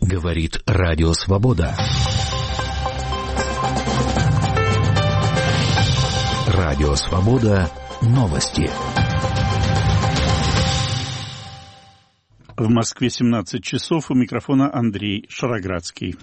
Говорит Радио Свобода. Радио Свобода. Новости. В Москве 17 часов. У микрофона Андрей Шароградский.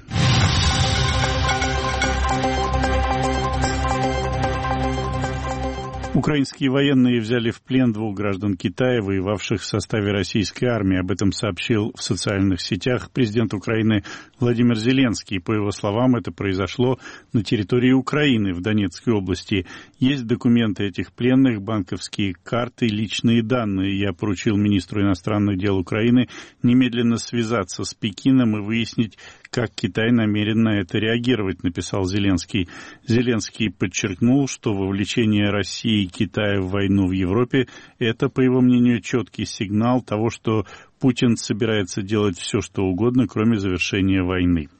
Украинские военные взяли в плен 2 граждан Китая, воевавших в составе российской армии. Об этом сообщил в социальных сетях президент Украины Владимир Зеленский. По его словам, это произошло на территории Украины, в Донецкой области. Есть документы этих пленных, банковские карты, личные данные. Я поручил министру иностранных дел Украины немедленно связаться с Пекином и выяснить, как Китай намерен на это реагировать, написал Зеленский. Зеленский подчеркнул, что вовлечение России и Китая в войну в Европе – это, по его мнению, четкий сигнал того, что Путин собирается делать все, что угодно, кроме завершения войны.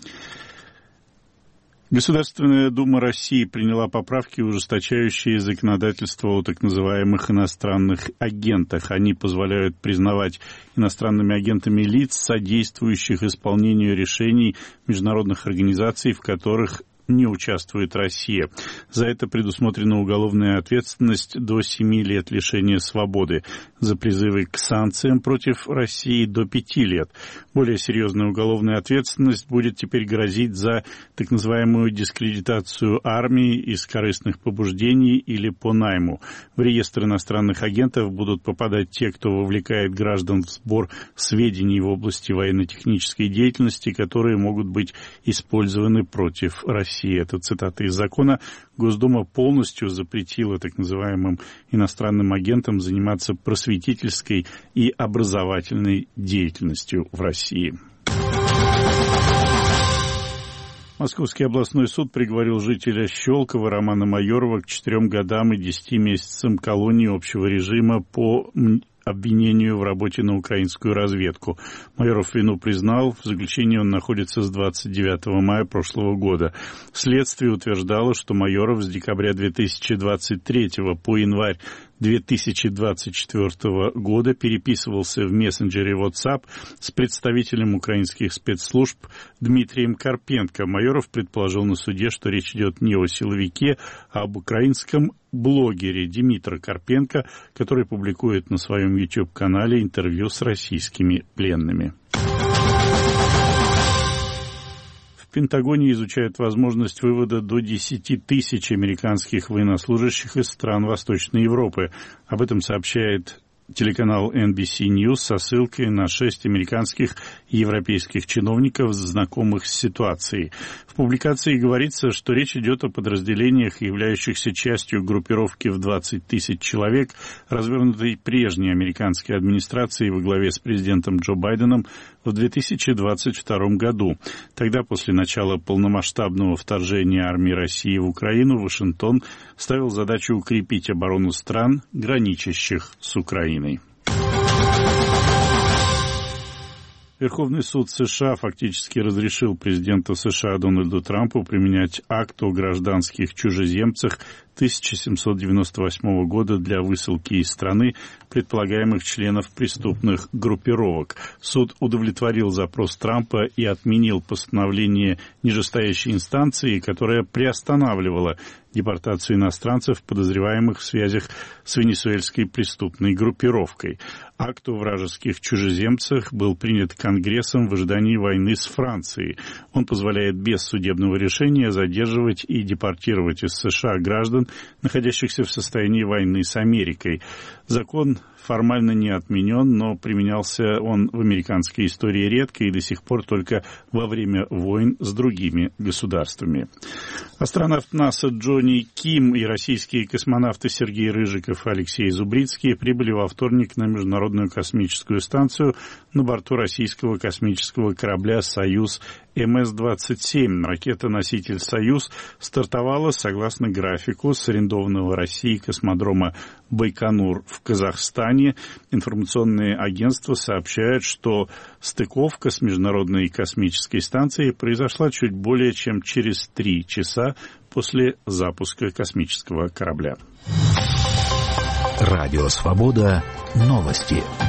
Государственная Дума России приняла поправки, ужесточающие законодательство о так называемых иностранных агентах. Они позволяют признавать иностранными агентами лиц, содействующих исполнению решений международных организаций, в которых не участвует Россия. За это предусмотрена уголовная ответственность до 7 лет лишения свободы. За призывы к санкциям против России до 5 лет. Более серьезная уголовная ответственность будет теперь грозить за так называемую дискредитацию армии из корыстных побуждений или по найму. В реестр иностранных агентов будут попадать те, кто вовлекает граждан в сбор сведений в области военно-технической деятельности, которые могут быть использованы против России. Это цитата из закона. Госдума полностью запретила так называемым иностранным агентам заниматься просветительской и образовательной деятельностью в России. Московский областной суд приговорил жителя Щелково Романа Майорова к 4 годам и 10 месяцам колонии общего режима по обвинению в работе на украинскую разведку. Майоров вину признал. В заключении он находится с 29 мая прошлого года. Следствие утверждало, что Майоров с декабря 2023 по январь 2024 года переписывался в мессенджере WhatsApp с представителем украинских спецслужб Дмитрием Карпенко. Майоров предположил на суде, что речь идет не о силовике, а об украинском блогере Дмитра Карпенко, который публикует на своем YouTube-канале интервью с российскими пленными. В Пентагоне изучают возможность вывода до 10 тысяч американских военнослужащих из стран Восточной Европы. Об этом сообщает телеканал NBC News со ссылкой на 6 американских и европейских чиновников, знакомых с ситуацией. В публикации говорится, что речь идет о подразделениях, являющихся частью группировки в 20 тысяч человек, развернутой прежней американской администрацией во главе с президентом Джо Байденом в 2022 году. Тогда, после начала полномасштабного вторжения армии России в Украину, Вашингтон ставил задачу укрепить оборону стран, граничащих с Украиной. Верховный суд США фактически разрешил президенту США Дональду Трампу применять акт о гражданских чужеземцах 1798 года для высылки из страны предполагаемых членов преступных группировок. Суд удовлетворил запрос Трампа и отменил постановление нижестоящей инстанции, которая приостанавливала депортацию иностранцев, подозреваемых в связях с венесуэльской преступной группировкой. Акт о вражеских чужеземцах был принят Конгрессом в ожидании войны с Францией. Он позволяет без судебного решения задерживать и депортировать из США граждан, находящихся в состоянии войны с Америкой. Закон формально не отменен, но применялся он в американской истории редко и до сих пор только во время войн с другими государствами. Астронавт НАСА Джонни Ким и российские космонавты Сергей Рыжиков и Алексей Зубрицкий прибыли во вторник на Международную космическую станцию на борту российского космического корабля «Союз» МС-27. Ракета-носитель «Союз» стартовала согласно графику с арендованного Россией космодрома Байконур в Казахстане. Информационные агентства сообщают, что стыковка с Международной космической станцией произошла чуть более чем через 3 часа после запуска космического корабля. Радио «Свобода». Новости.